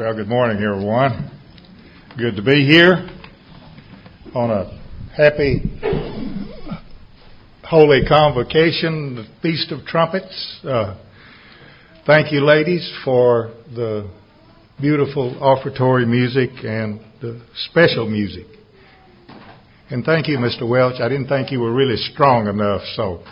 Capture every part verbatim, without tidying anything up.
Well, good morning, everyone. Good to be here on a happy, holy convocation, the Feast of Trumpets. Uh, thank you, ladies, for the beautiful offertory music and the special music. And thank you, Mister Welch. I didn't think you were really strong enough, so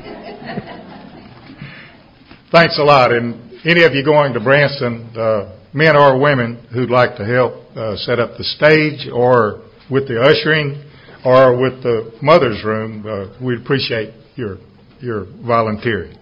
thanks a lot. And any of you going to Branson, uh, men or women who'd like to help uh, set up the stage or with the ushering or with the mother's room, uh, we'd appreciate your your volunteering.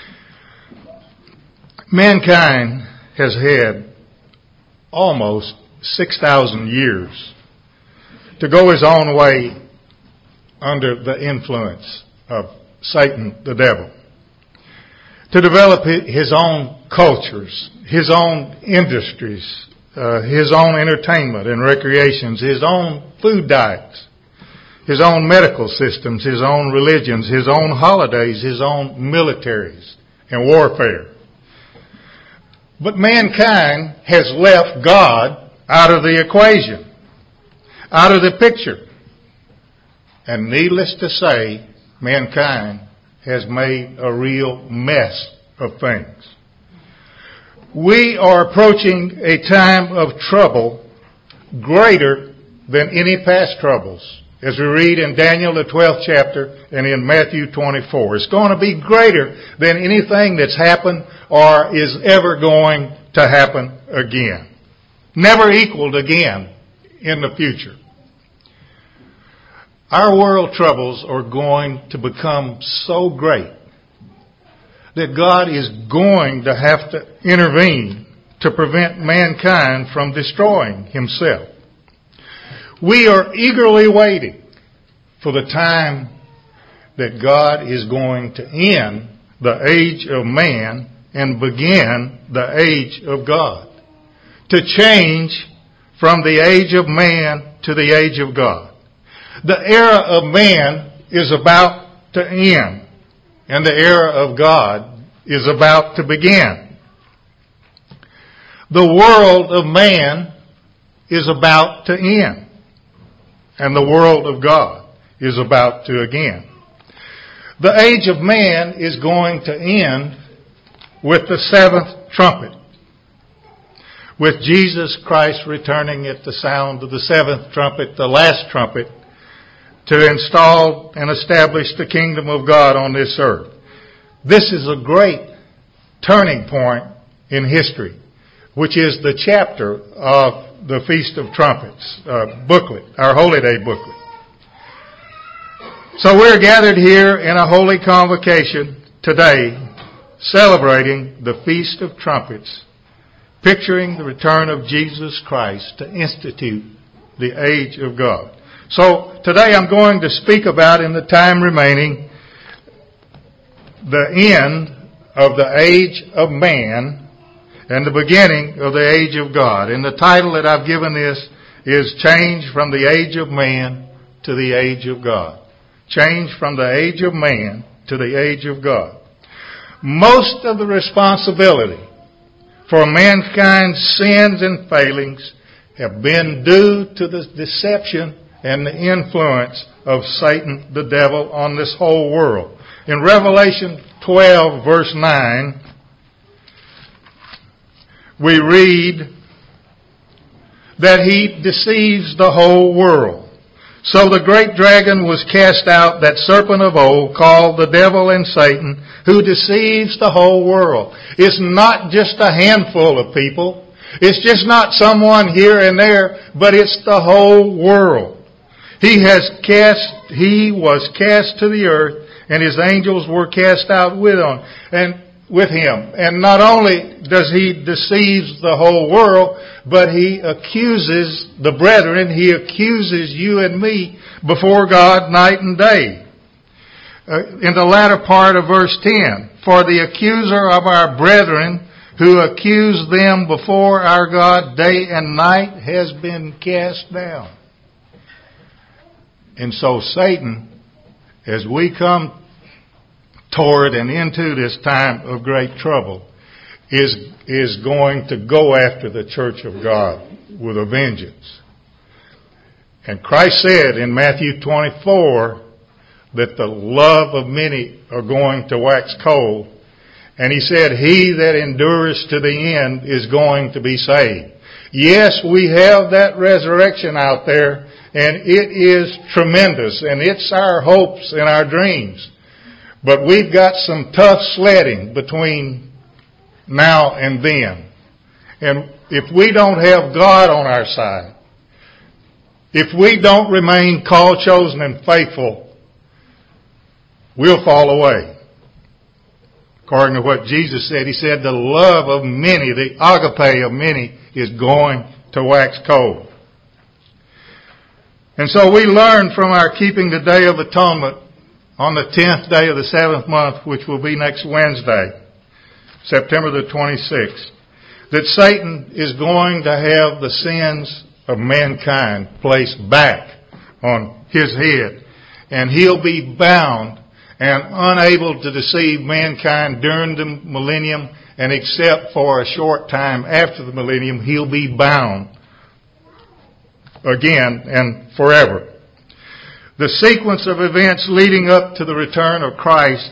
Mankind has had almost six thousand years to go his own way under the influence of Satan, the devil, to develop his own cultures, his own industries, uh, his own entertainment and recreations, his own food diets, his own medical systems, his own religions, his own holidays, his own militaries and warfare. But mankind has left God out of the equation, out of the picture. And needless to say, mankind has made a real mess of things. We are approaching a time of trouble greater than any past troubles, as we read in Daniel the twelfth chapter and in Matthew twenty-four. It's going to be greater than anything that's happened or is ever going to happen again. Never equaled again in the future. Our world troubles are going to become so great that God is going to have to intervene to prevent mankind from destroying himself. We are eagerly waiting for the time that God is going to end the age of man and begin the age of God. To change from the age of man to the age of God. The era of man is about to end, and the era of God is about to begin. The world of man is about to end, and the world of God is about to begin. The age of man is going to end with the seventh trumpet, with Jesus Christ returning at the sound of the seventh trumpet, the last trumpet, to install and establish the kingdom of God on this earth. This is a great turning point in history, which is the chapter of the Feast of Trumpets uh, booklet, our Holy Day booklet. So we're gathered here in a holy convocation today, celebrating the Feast of Trumpets, picturing the return of Jesus Christ to institute the age of God. So today I'm going to speak about, in the time remaining, the end of the age of man and the beginning of the age of God. And the title that I've given this is Change from the Age of Man to the Age of God. Change from the age of man to the age of God. Most of the responsibility for mankind's sins and failings have been due to the deception and the influence of Satan, the devil, on this whole world. In Revelation twelve, verse nine, we read that he deceives the whole world. So the great dragon was cast out, that serpent of old, called the devil and Satan, who deceives the whole world. It's not just a handful of people. It's just not someone here and there, but it's the whole world. He has cast, he was cast to the earth, and his angels were cast out with him, and with him. And not only does he deceive the whole world, but he accuses the brethren, he accuses you and me before God night and day. Uh, in the latter part of verse ten, for the accuser of our brethren, who accused them before our God day and night, has been cast down. And so Satan, as we come toward and into this time of great trouble, is, is going to go after the church of God with a vengeance. And Christ said in Matthew twenty-four that the love of many are going to wax cold. And he said, he that endures to the end is going to be saved. Yes, we have that resurrection out there, and it is tremendous, and it's our hopes and our dreams. But we've got some tough sledding between now and then. And if we don't have God on our side, if we don't remain called, chosen, and faithful, we'll fall away. According to what Jesus said, he said the love of many, the agape of many, is going to wax cold. And so we learned from our keeping the Day of Atonement on the tenth day of the seventh month, which will be next Wednesday, September the twenty-sixth, that Satan is going to have the sins of mankind placed back on his head. And he'll be bound and unable to deceive mankind during the millennium, and except for a short time after the millennium, he'll be bound again and forever. The sequence of events leading up to the return of Christ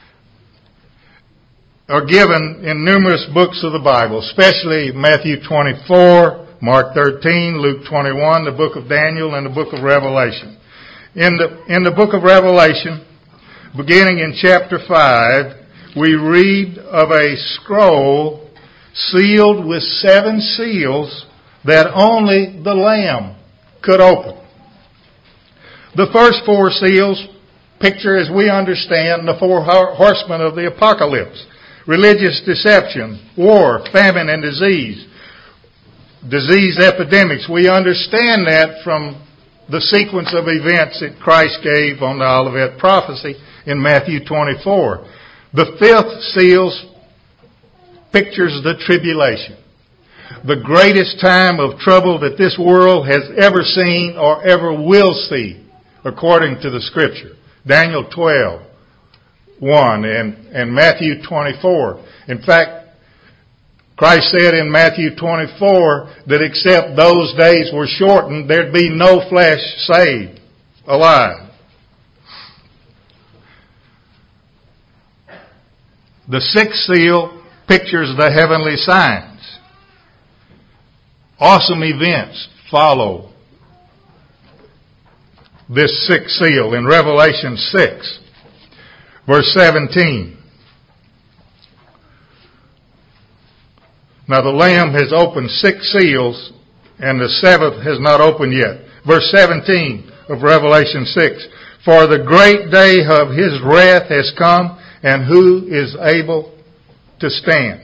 are given in numerous books of the Bible, especially Matthew twenty-four, Mark thirteen, Luke twenty-one, the book of Daniel, and the book of Revelation. In the, in the book of Revelation, beginning in chapter five, we read of a scroll sealed with seven seals that only the Lamb could open. The first four seals picture, as we understand, the four horsemen of the apocalypse. Religious deception, war, famine, and disease. Disease epidemics. We understand that from the sequence of events that Christ gave on the Olivet prophecy in Matthew twenty-four. The fifth seal pictures the tribulation. The greatest time of trouble that this world has ever seen or ever will see, according to the Scripture. Daniel twelve, one, and, and Matthew twenty-four. In fact, Christ said in Matthew twenty-four that except those days were shortened, there'd be no flesh saved alive. The sixth seal pictures the heavenly signs. Awesome events follow this sixth seal in Revelation six, verse seventeen. Now the Lamb has opened six seals, and the seventh has not opened yet. Verse seventeen of Revelation six. For the great day of his wrath has come, and who is able to stand?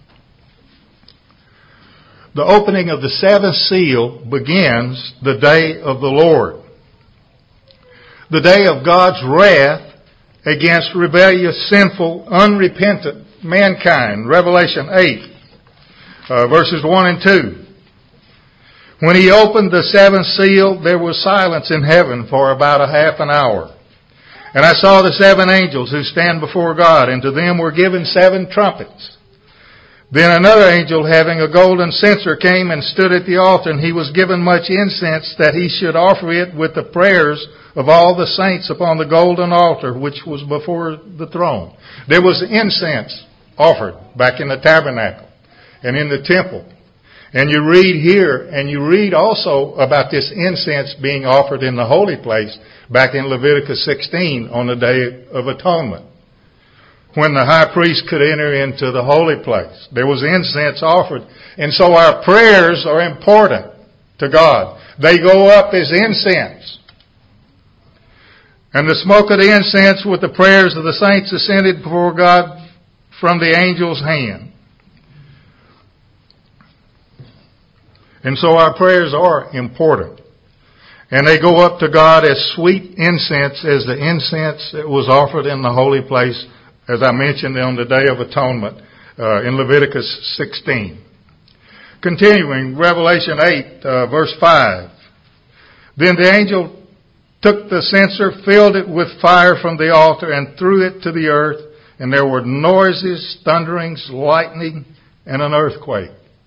The opening of the seventh seal begins the day of the Lord. The day of God's wrath against rebellious, sinful, unrepentant mankind. Revelation eight, uh, verses one and two. When he opened the seventh seal, there was silence in heaven for about a half an hour. And I saw the seven angels who stand before God, and to them were given seven trumpets. Then another angel, having a golden censer, came and stood at the altar, and he was given much incense, that he should offer it with the prayers of all the saints upon the golden altar, which was before the throne. There was incense offered back in the tabernacle and in the temple. And you read here, and you read also about this incense being offered in the holy place back in Leviticus sixteen on the Day of Atonement, when the high priest could enter into the holy place. There was incense offered. And so our prayers are important to God. They go up as incense. And the smoke of the incense with the prayers of the saints ascended before God from the angel's hand. And so our prayers are important. And they go up to God as sweet incense as the incense that was offered in the holy place, as I mentioned, on the Day of Atonement uh, in Leviticus sixteen. Continuing, Revelation eight, uh, verse five. Then the angel took the censer, filled it with fire from the altar, and threw it to the earth. And there were noises, thunderings, lightning, and an earthquake.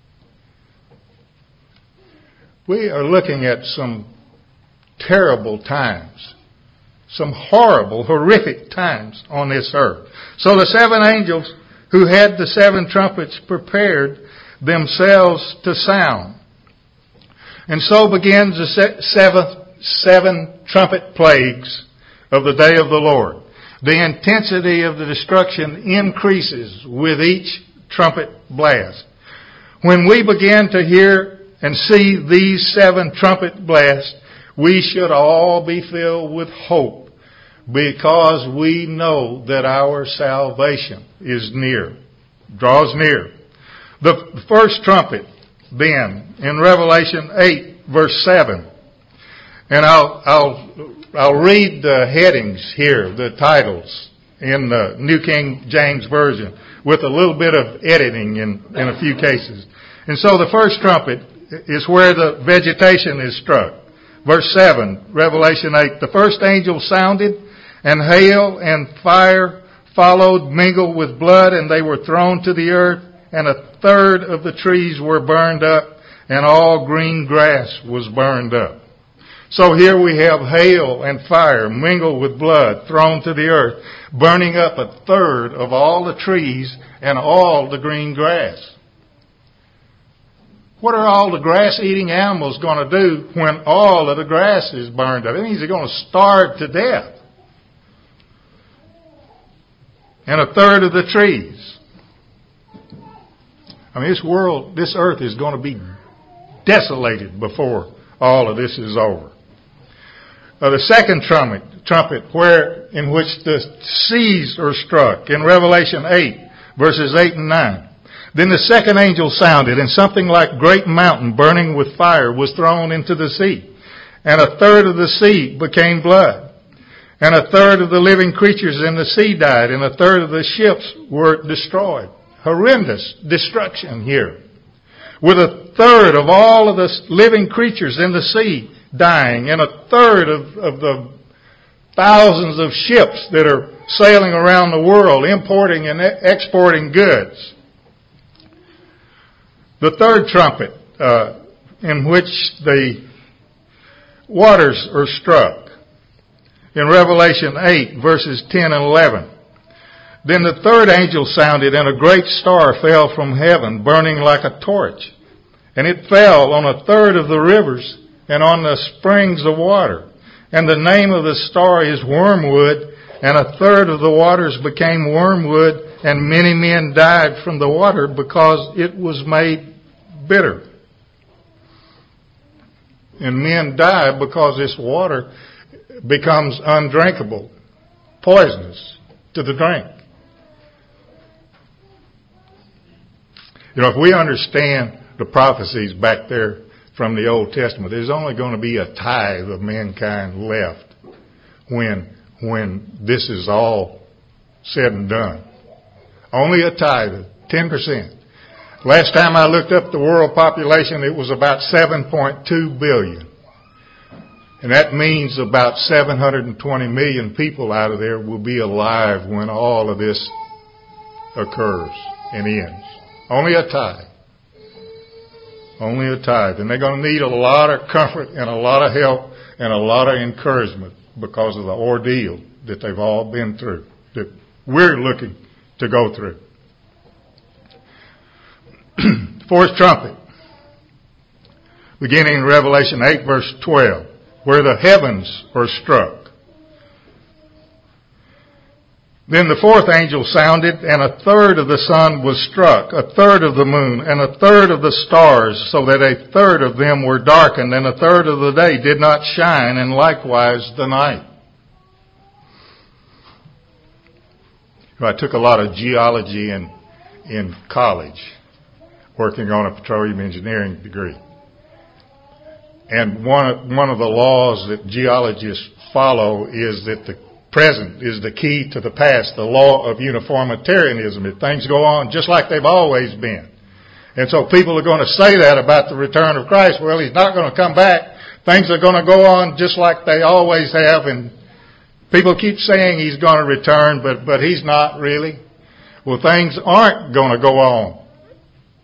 We are looking at some terrible times, some horrible, horrific times on this earth. So the seven angels who had the seven trumpets prepared themselves to sound. And so begins the seventh, seven trumpet plagues of the day of the Lord. The intensity of the destruction increases with each trumpet blast. When we begin to hear and see these seven trumpet blasts, we should all be filled with hope, because we know that our salvation is near, draws near. The first trumpet, then, in Revelation eight, verse seven, and I'll, I'll, I'll read the headings here, the titles, in the New King James Version, with a little bit of editing in, in a few cases. And so the first trumpet is where the vegetation is struck. Verse seven, Revelation eight, the first angel sounded, and hail and fire followed, mingled with blood, and they were thrown to the earth, and a third of the trees were burned up, and all green grass was burned up. So here we have hail and fire mingled with blood thrown to the earth, burning up a third of all the trees and all the green grass. What are all the grass-eating animals going to do when all of the grass is burned up? It means they're going to starve to death. And a third of the trees. I mean, this world, this earth is going to be desolated before all of this is over. Uh, the second trumpet, trumpet, where in which the seas are struck, in Revelation eight, verses eight and nine. Then the second angel sounded, and something like great mountain burning with fire was thrown into the sea. And a third of the sea became blood. And a third of the living creatures in the sea died, and a third of the ships were destroyed. Horrendous destruction here. With a third of all of the living creatures in the sea dying, and a third of, of the thousands of ships that are sailing around the world, importing and exporting goods. The third trumpet, uh, in which the waters are struck, in Revelation eight, verses ten and eleven. Then the third angel sounded, and a great star fell from heaven, burning like a torch. And it fell on a third of the rivers and on the springs of water. And the name of the star is Wormwood, and a third of the waters became wormwood, and many men died from the water because it was made bitter. And men die because this water becomes undrinkable, poisonous to the drink. You know, if we understand the prophecies back there from the Old Testament, there's only going to be a tithe of mankind left when when this is all said and done. Only a tithe, ten percent. Last time I looked up the world population, it was about seven point two billion. And that means about seven hundred twenty million people out of there will be alive when all of this occurs and ends. Only a tithe. Only a tithe. And they're going to need a lot of comfort and a lot of help and a lot of encouragement because of the ordeal that they've all been through, that we're looking to go through. Fourth trumpet, beginning in Revelation eight, verse twelve, where the heavens are struck. Then the fourth angel sounded, and a third of the sun was struck, a third of the moon, and a third of the stars, so that a third of them were darkened, and a third of the day did not shine, and likewise the night. I took a lot of geology in, in college, working on a petroleum engineering degree. And one of, one of the laws that geologists follow is that the present is the key to the past, the law of uniformitarianism. If things go on just like they've always been. And so people are going to say that about the return of Christ. Well, he's not going to come back. Things are going to go on just like they always have. And people keep saying he's going to return, but, but he's not really. Well, things aren't going to go on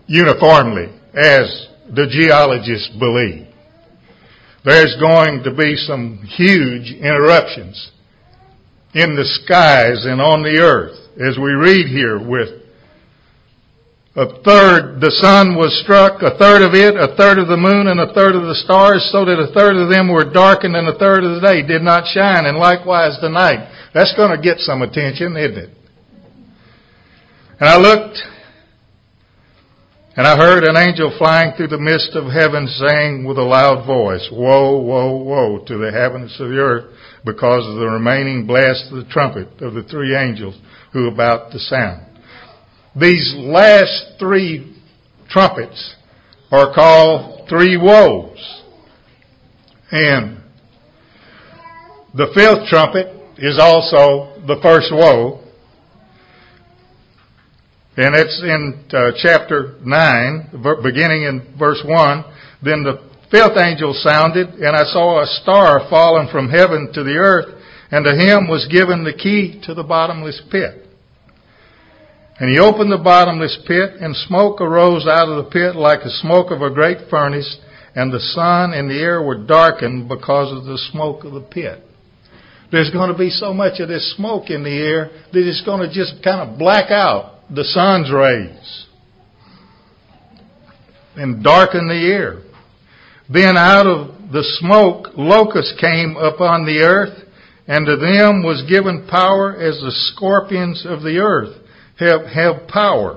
uniformly, as the geologists believe. There's going to be some huge interruptions in the skies and on the earth, as we read here, with a third, the sun was struck, a third of it, a third of the moon, and a third of the stars, so that a third of them were darkened, and a third of the day did not shine, and likewise the night. That's going to get some attention, isn't it? And I looked, and I heard an angel flying through the midst of heaven, saying with a loud voice, Woe, woe, woe to the inhabitants of the earth, because of the remaining blast of the trumpet of the three angels who are about to sound. These last three trumpets are called three woes. And the fifth trumpet is also the first woe. And it's in uh, chapter nine, beginning in verse one. Then the fifth angel sounded, and I saw a star fallen from heaven to the earth, and to him was given the key to the bottomless pit. And he opened the bottomless pit, and smoke arose out of the pit like the smoke of a great furnace, and the sun and the air were darkened because of the smoke of the pit. There's going to be so much of this smoke in the air that it's going to just kind of black out the sun's rays and darken the air. Then out of the smoke locusts came upon the earth, and to them was given power as the scorpions of the earth have, have power.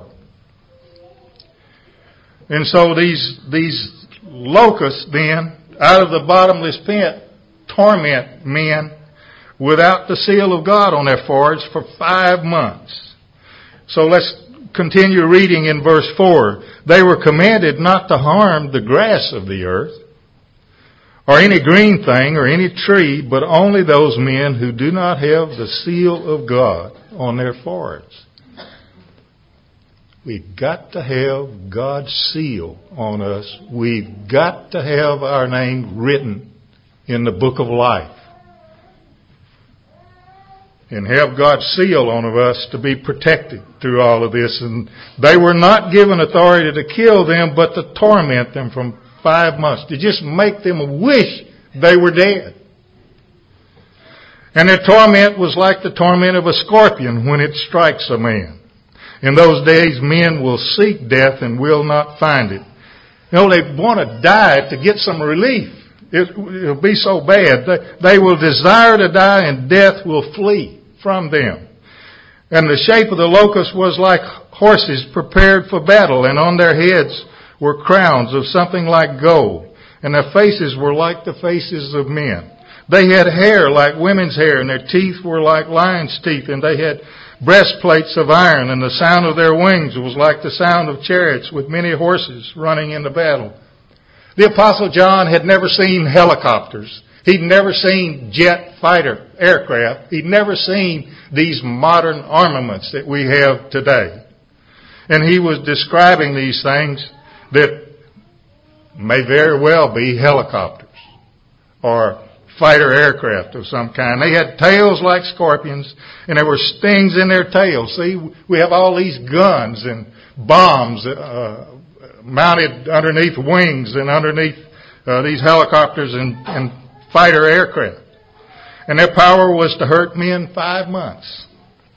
And so these, these locusts then, out of the bottomless pit, torment men without the seal of God on their foreheads for five months. So let's continue reading in verse four. They were commanded not to harm the grass of the earth, or any green thing, or any tree, but only those men who do not have the seal of God on their foreheads. We've got to have God's seal on us. We've got to have our name written in the book of life. And have God's seal on of us to be protected through all of this. And they were not given authority to kill them, but to torment them from five months. To just make them wish they were dead. And their torment was like the torment of a scorpion when it strikes a man. In those days, men will seek death and will not find it. You know, they want to die to get some relief. It, it'll be so bad. They, they will desire to die, and death will flee from them. And the shape of the locust was like horses prepared for battle, and on their heads were crowns of something like gold, and their faces were like the faces of men. They had hair like women's hair, and their teeth were like lions' teeth, and they had breastplates of iron, and the sound of their wings was like the sound of chariots with many horses running into battle. The Apostle John had never seen helicopters. He'd never seen jet fighter aircraft. He'd never seen these modern armaments that we have today. And he was describing these things that may very well be helicopters or fighter aircraft of some kind. They had tails like scorpions, and there were stings in their tails. See, we have all these guns and bombs uh, mounted underneath wings and underneath uh, these helicopters and, and fighter aircraft. And their power was to hurt men five months.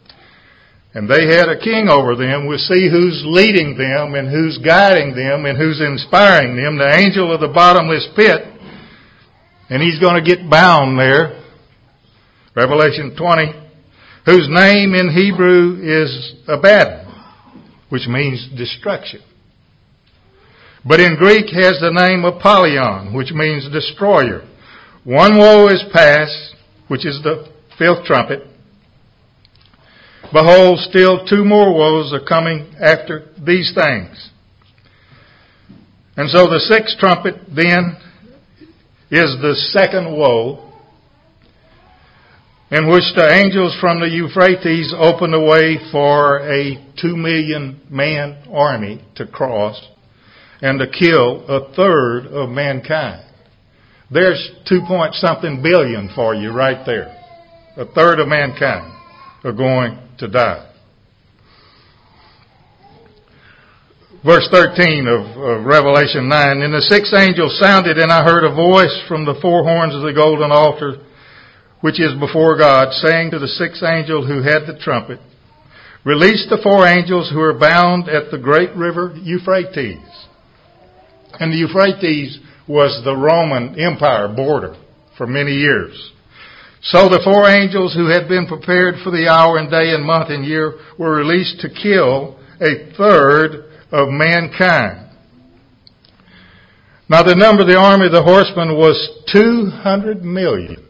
And they had a king over them. We'll see who's leading them and who's guiding them and who's inspiring them. The angel of the bottomless pit. And he's going to get bound there. Revelation twenty. Whose name in Hebrew is Abaddon, which means destruction. But in Greek has the name Apollyon, which means destroyer. One woe is past, which is the fifth trumpet. Behold, still two more woes are coming after these things. And so the sixth trumpet then is the second woe, in which the angels from the Euphrates opened the way for a two million man army to cross and to kill a third of mankind. There's two point something billion for you right there. A third of mankind are going to die. Verse thirteen of, of Revelation nine. And the sixth angel sounded, and I heard a voice from the four horns of the golden altar, which is before God, saying to the sixth angel who had the trumpet, release the four angels who are bound at the great river Euphrates. And the Euphrates was the Roman Empire border for many years. So the four angels who had been prepared for the hour and day and month and year were released to kill a third of mankind. Now the number of the army of the horsemen was two hundred million.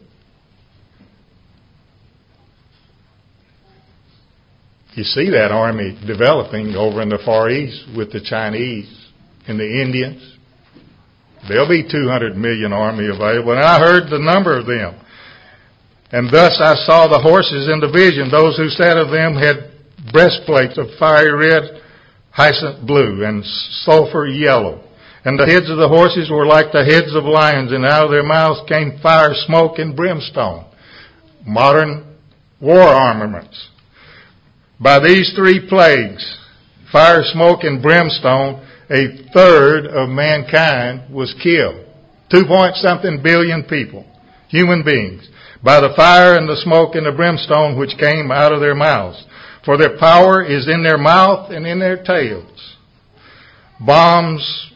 You see that army developing over in the Far East with the Chinese and the Indians. There'll be two hundred million army available. And I heard the number of them. And thus I saw the horses in the vision. Those who sat of them had breastplates of fiery red, hyacinth blue, and sulfur yellow. And the heads of the horses were like the heads of lions, and out of their mouths came fire, smoke, and brimstone. Modern war armaments. By these three plagues, fire, smoke, and brimstone, a third of mankind was killed. Two point something billion people, human beings, by the fire and the smoke and the brimstone which came out of their mouths. For their power is in their mouth and in their tails. Bombs,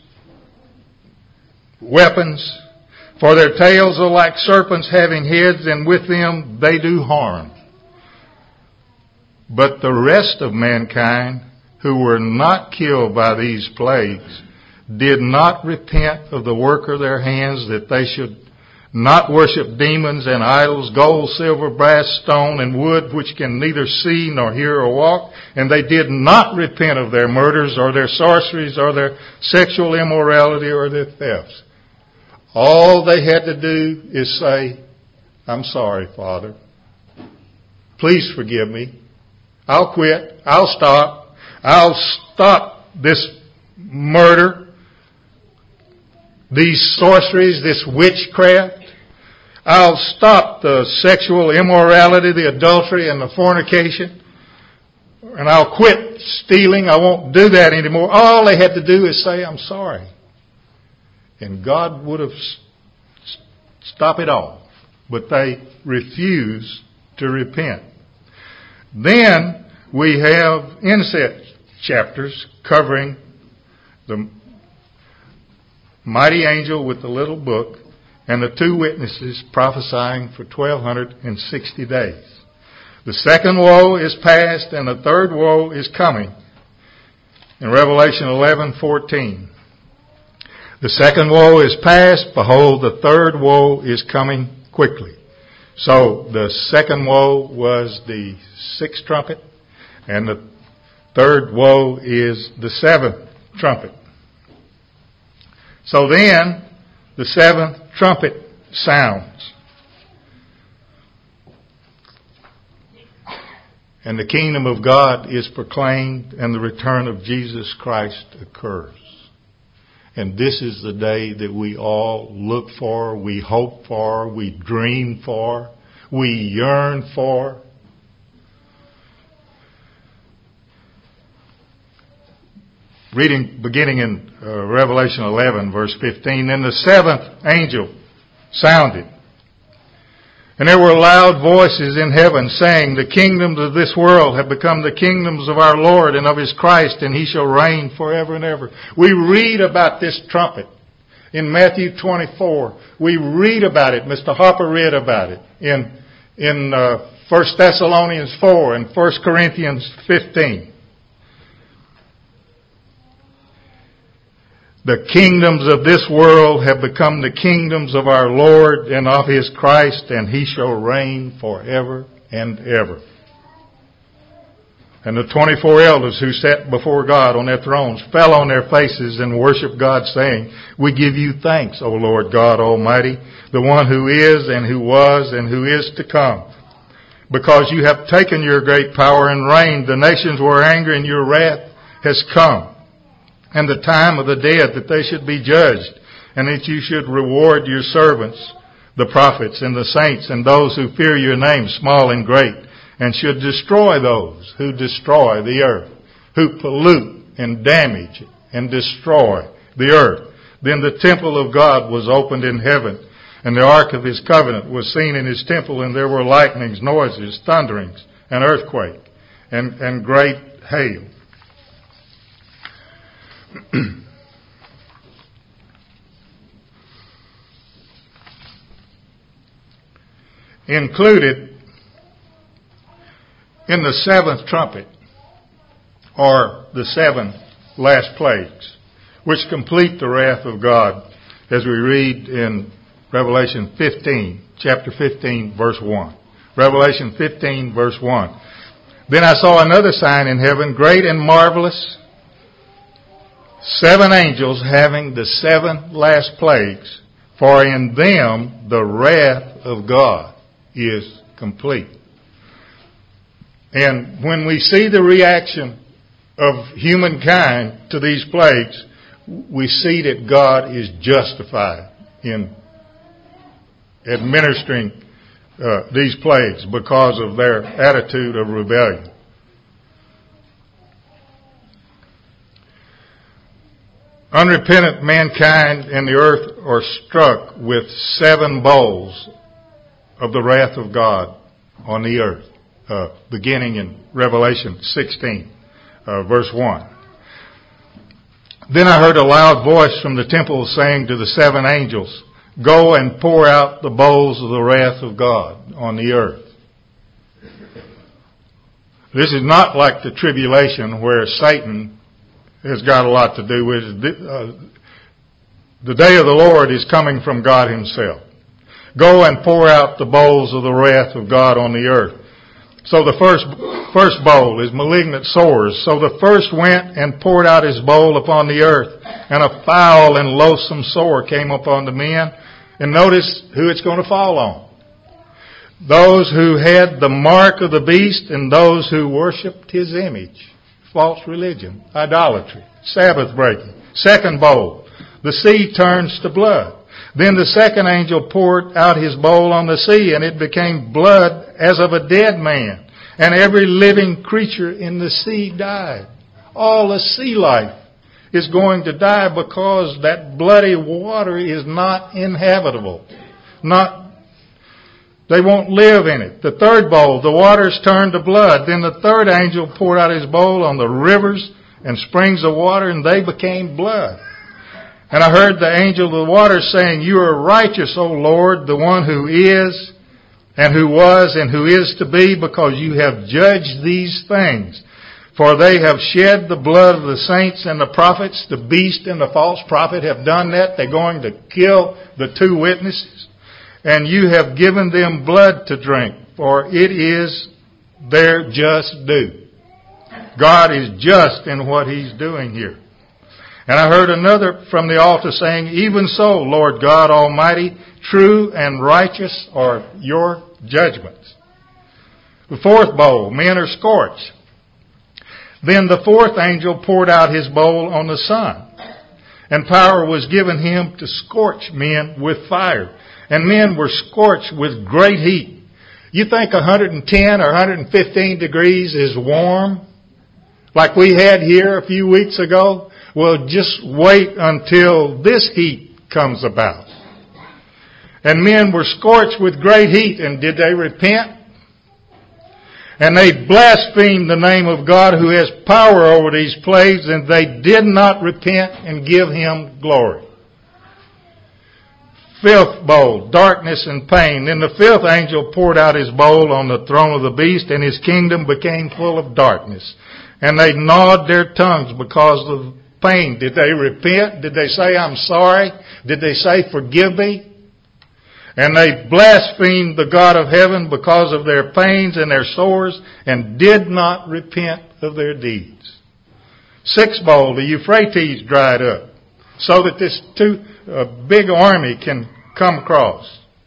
weapons, for their tails are like serpents having heads, and with them they do harm. But the rest of mankind who were not killed by these plagues did not repent of the work of their hands, that they should not worship demons and idols, gold, silver, brass, stone, and wood, which can neither see nor hear or walk. And they did not repent of their murders or their sorceries or their sexual immorality or their thefts. All they had to do is say, I'm sorry, Father. Please forgive me. I'll quit. I'll stop. I'll stop this murder, these sorceries, this witchcraft. I'll stop the sexual immorality, the adultery, and the fornication. And I'll quit stealing. I won't do that anymore. All they had to do is say, I'm sorry. And God would have stopped it all. But they refused to repent. Then we have inset chapters covering the mighty angel with the little book and the two witnesses prophesying for twelve sixty days. The second woe is past and the third woe is coming. In Revelation eleven fourteen. The second woe is past, behold, the third woe is coming quickly. So the second woe was the sixth trumpet, and the third woe is the seventh trumpet. So then the seventh trumpet sounds, and the kingdom of God is proclaimed, and the return of Jesus Christ occurs. And this is the day that we all look for, we hope for, we dream for, we yearn for. Reading, beginning in uh, Revelation eleven, verse fifteen, then the seventh angel sounded, and there were loud voices in heaven saying, the kingdoms of this world have become the kingdoms of our Lord and of His Christ, and He shall reign forever and ever. We read about this trumpet in Matthew twenty-four. We read about it. Mister Harper read about it in, in uh, First Thessalonians four and First Corinthians fifteen. The kingdoms of this world have become the kingdoms of our Lord and of His Christ, and He shall reign forever and ever. And the twenty-four elders who sat before God on their thrones fell on their faces and worshiped God, saying, we give you thanks, O Lord God Almighty, the one who is and who was and who is to come. Because you have taken your great power and reigned, the nations were angry, and your wrath has come. And the time of the dead, that they should be judged, and that you should reward your servants, the prophets and the saints, and those who fear your name, small and great, and should destroy those who destroy the earth, who pollute and damage and destroy the earth. Then the temple of God was opened in heaven, and the ark of his covenant was seen in his temple, and there were lightnings, noises, thunderings, an earthquake, and, and great hail. Included in the seventh trumpet are the seven last plagues, which complete the wrath of God, as we read in Revelation fifteen, chapter fifteen, verse one. Revelation fifteen, verse one. Then I saw another sign in heaven, great and marvelous, seven angels having the seven last plagues, for in them the wrath of God is complete. And when we see the reaction of humankind to these plagues, we see that God is justified in administering uh, these plagues because of their attitude of rebellion. Unrepentant mankind and the earth are struck with seven bowls of the wrath of God on the earth, uh, beginning in Revelation sixteen, uh, verse one. Then I heard a loud voice from the temple saying to the seven angels, go and pour out the bowls of the wrath of God on the earth. This is not like the tribulation where Satan has got a lot to do with it. Uh, the day of the Lord is coming from God himself. Go and pour out the bowls of the wrath of God on the earth. So the first first bowl is malignant sores. So the first went and poured out his bowl upon the earth, and a foul and loathsome sore came upon the men. And notice who it's going to fall on. Those who had the mark of the beast and those who worshipped his image. False religion, idolatry, Sabbath breaking. Second bowl, the sea turns to blood. Then the second angel poured out his bowl on the sea, and it became blood as of a dead man. And every living creature in the sea died. All the sea life is going to die because that bloody water is not inhabitable. Not, they won't live in it. The third bowl, the waters turned to blood. Then the third angel poured out his bowl on the rivers and springs of water, and they became blood. And I heard the angel of the waters saying, you are righteous, O Lord, the one who is, and who was, and who is to be, because you have judged these things. For they have shed the blood of the saints and the prophets. The beast and the false prophet have done that. They're going to kill the two witnesses. And you have given them blood to drink, for it is their just due. God is just in what he's doing here. And I heard another from the altar saying, even so, Lord God Almighty, true and righteous are your judgments. The fourth bowl, men are scorched. Then the fourth angel poured out his bowl on the sun, and power was given him to scorch men with fire. And men were scorched with great heat. You think one hundred ten or one hundred fifteen degrees is warm? Like we had here a few weeks ago? Well, just wait until this heat comes about. And men were scorched with great heat. And did they repent? And they blasphemed the name of God who has power over these plagues, and they did not repent and give him glory. Fifth bowl, darkness and pain. Then the fifth angel poured out his bowl on the throne of the beast, and his kingdom became full of darkness. And they gnawed their tongues because of pain. Did they repent? Did they say, I'm sorry? Did they say, forgive me? And they blasphemed the God of heaven because of their pains and their sores, and did not repent of their deeds. Sixth bowl, the Euphrates dried up, so that this too uh, big army can come across.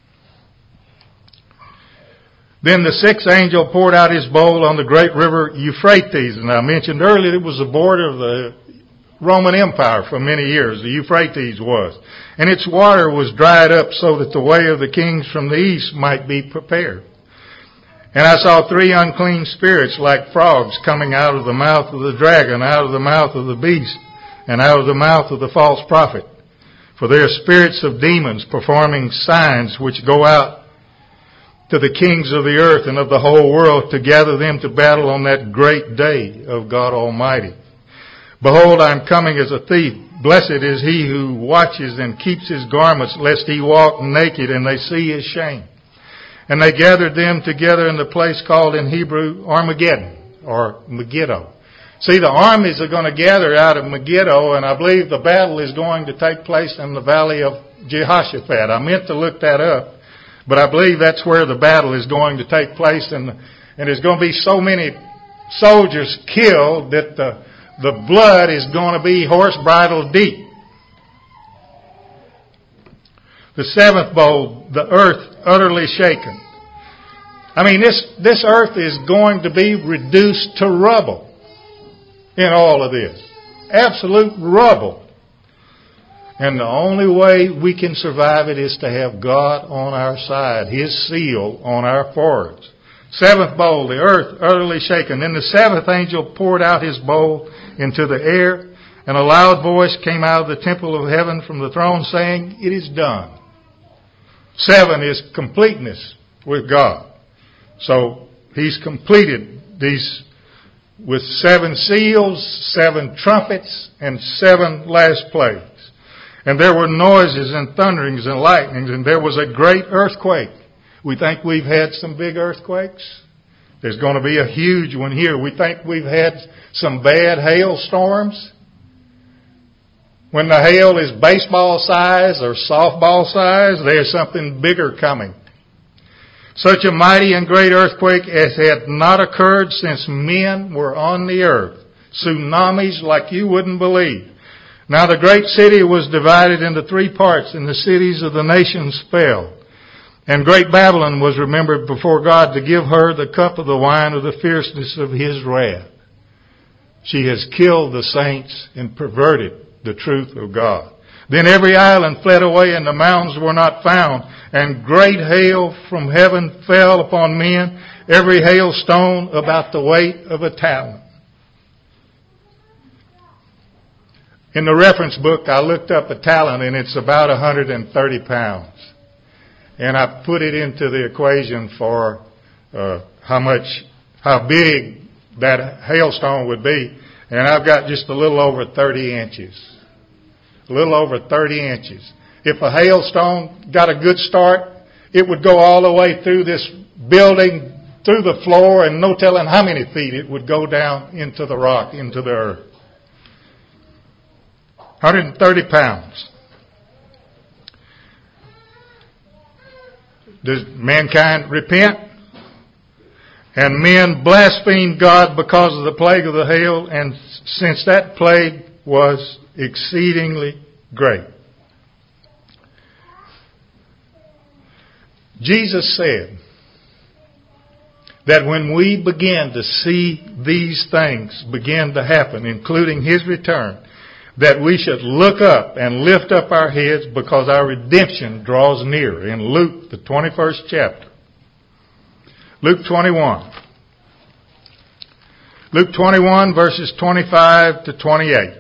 Then the sixth angel poured out his bowl on the great river Euphrates. And I mentioned earlier it was the border of the Roman Empire for many years, the Euphrates was. And its water was dried up so that the way of the kings from the east might be prepared. And I saw three unclean spirits like frogs coming out of the mouth of the dragon, out of the mouth of the beast. and out of the mouth of the false prophet. For they are spirits of demons performing signs which go out to the kings of the earth and of the whole world to gather them to battle on that great day of God Almighty. Behold, I am coming as a thief. Blessed is he who watches and keeps his garments, lest he walk naked and they see his shame. And they gathered them together in the place called in Hebrew Armageddon, or Megiddo. See, the armies are going to gather out of Megiddo, and I believe the battle is going to take place in the valley of Jehoshaphat. I meant to look that up, but I believe that's where the battle is going to take place, and, and there's going to be so many soldiers killed that the, the blood is going to be horse bridle deep. The seventh bowl, the earth utterly shaken. I mean, this, this earth is going to be reduced to rubble in all of this. Absolute rubble. And the only way we can survive it is to have God on our side, His seal on our foreheads. Seventh bowl, the earth utterly shaken. Then the seventh angel poured out his bowl into the air, and a loud voice came out of the temple of heaven from the throne saying, "It is done." Seven is completeness with God. So He's completed these with seven seals, seven trumpets, and seven last plagues. And there were noises and thunderings and lightnings, and there was a great earthquake. We think we've had some big earthquakes. There's going to be a huge one here. We think we've had some bad hailstorms. When the hail is baseball size or softball size, there's something bigger coming. Such a mighty and great earthquake as had not occurred since men were on the earth. Tsunamis like you wouldn't believe. Now the great city was divided into three parts, and the cities of the nations fell. And great Babylon was remembered before God to give her the cup of the wine of the fierceness of His wrath. She has killed the saints and perverted the truth of God. Then every island fled away, and the mountains were not found. And great hail from heaven fell upon men, every hailstone about the weight of a talent. In the reference book, I looked up a talent, and it's about one hundred thirty pounds. And I put it into the equation for uh, how much, how big that hailstone would be. And I've got just a little over thirty inches. A little over thirty inches. If a hailstone got a good start, it would go all the way through this building, through the floor, and no telling how many feet it would go down into the rock, into the earth. one hundred thirty pounds. Does mankind repent? And men blasphemed God because of the plague of the hail, and since that plague was exceedingly great. Jesus said that when we begin to see these things begin to happen, including His return, that we should look up and lift up our heads because our redemption draws near. In Luke, the twenty-first chapter. Luke twenty-one. Luke twenty-one, verses twenty-five to twenty-eight.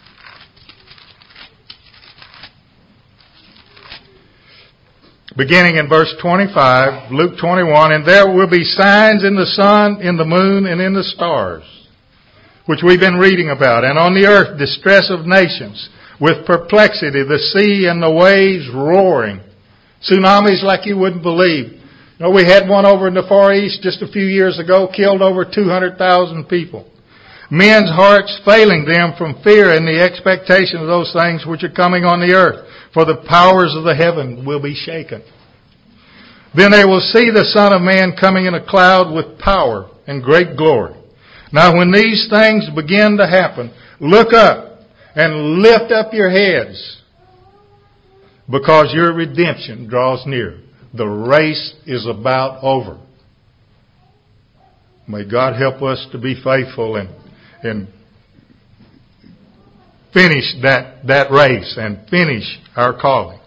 Beginning in verse twenty-five, Luke twenty-one, and there will be signs in the sun, in the moon, and in the stars, which we've been reading about, and on the earth distress of nations, with perplexity, the sea and the waves roaring. Tsunamis like you wouldn't believe. You know, we had one over in the Far East just a few years ago, killed over two hundred thousand people. Men's hearts failing them from fear and the expectation of those things which are coming on the earth, for the powers of the heaven will be shaken. Then they will see the Son of Man coming in a cloud with power and great glory. Now when these things begin to happen, look up and lift up your heads, because your redemption draws near. The race is about over. May God help us to be faithful and, and finish that, that race and finish our calling.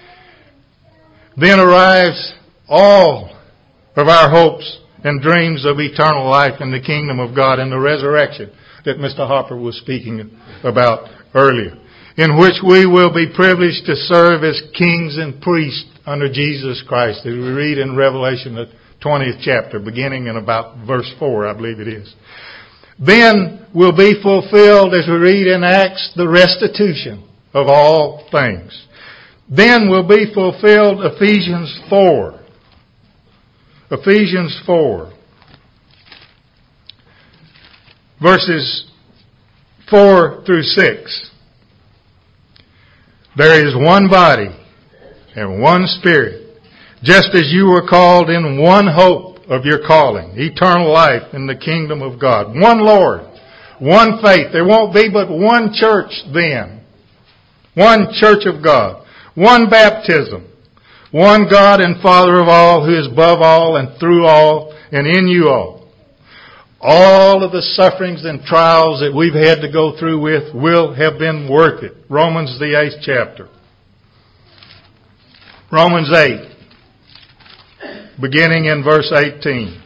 Then arrives all of our hopes and dreams of eternal life in the kingdom of God and the resurrection. that Mister Hopper was speaking about earlier, in which we will be privileged to serve as kings and priests under Jesus Christ, as we read in Revelation, the twentieth chapter, beginning in about verse four, I believe it is. Then will be fulfilled, as we read in Acts, the restitution of all things. Then will be fulfilled Ephesians four. Ephesians four. Verses four through six. There is one body and one Spirit, just as you were called in one hope of your calling, eternal life in the kingdom of God. One Lord, one faith. There won't be but one church then. One church of God. One baptism. One God and Father of all, who is above all and through all and in you all. All of the sufferings and trials that we've had to go through with will have been worth it. Romans the eighth chapter. Romans eight, beginning in verse eighteen.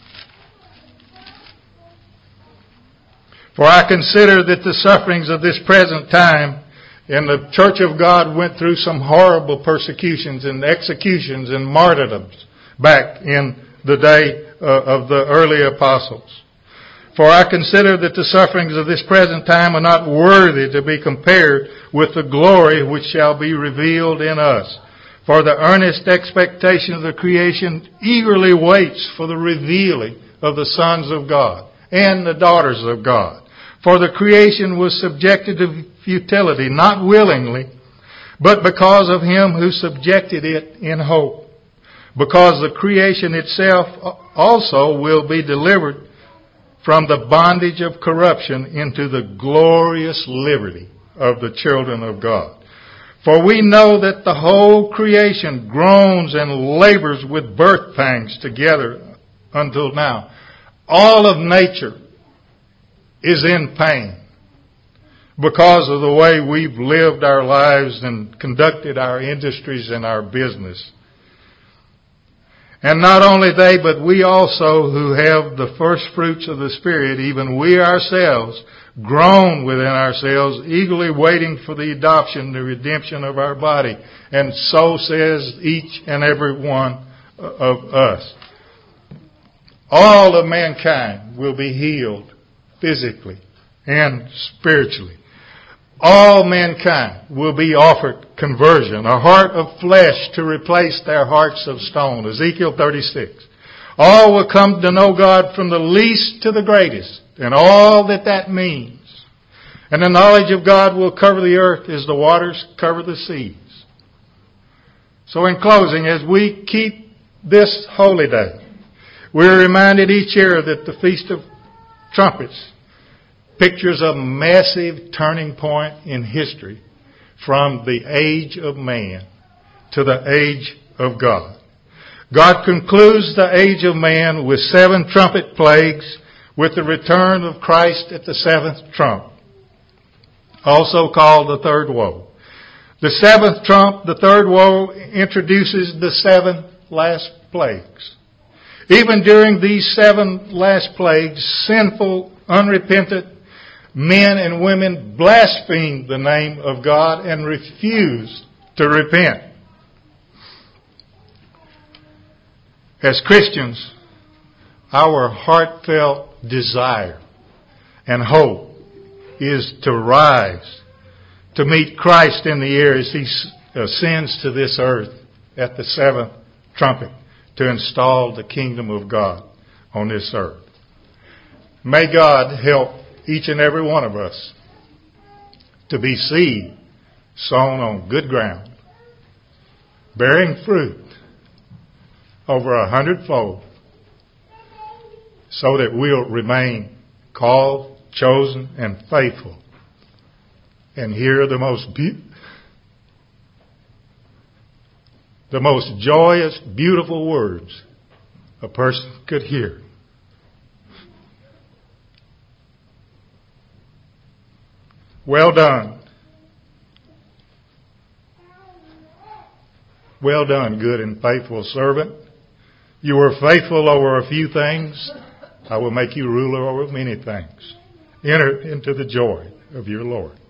For I consider that the sufferings of this present time, and the church of God went through some horrible persecutions and executions and martyrdoms back in the day uh, of the early apostles. For I consider that the sufferings of this present time are not worthy to be compared with the glory which shall be revealed in us. For the earnest expectation of the creation eagerly waits for the revealing of the sons of God and the daughters of God. For the creation was subjected to futility, not willingly, but because of him who subjected it in hope. Because the creation itself also will be delivered from the bondage of corruption into the glorious liberty of the children of God. For we know that the whole creation groans and labors with birth pangs together until now. All of nature is in pain because of the way we've lived our lives and conducted our industries and our business. And not only they, but we also who have the first fruits of the Spirit, even we ourselves, groan within ourselves, eagerly waiting for the adoption, the redemption of our body. And so says each and every one of us. All of mankind will be healed physically and spiritually. All mankind will be offered conversion, a heart of flesh to replace their hearts of stone. Ezekiel thirty-six. All will come to know God from the least to the greatest, and all that that means. And the knowledge of God will cover the earth as the waters cover the seas. So in closing, as we keep this holy day, we're reminded each year that the Feast of Trumpets pictures a massive turning point in history from the age of man to the age of God. God concludes the age of man with seven trumpet plagues, with the return of Christ at the seventh trump, also called the third woe. The seventh trump, the third woe, introduces the seven last plagues. Even during these seven last plagues, sinful, unrepentant men and women blasphemed the name of God and refused to repent. As Christians, our heartfelt desire and hope is to rise to meet Christ in the air as he ascends to this earth at the seventh trumpet to install the kingdom of God on this earth. May God help each and every one of us to be seed sown on good ground, bearing fruit over a hundredfold, so that we'll remain called, chosen, and faithful, and hear the most be- the most joyous, beautiful words a person could hear. Well done. Well done, good and faithful servant. You were faithful over a few things. I will make you ruler over many things. Enter into the joy of your Lord.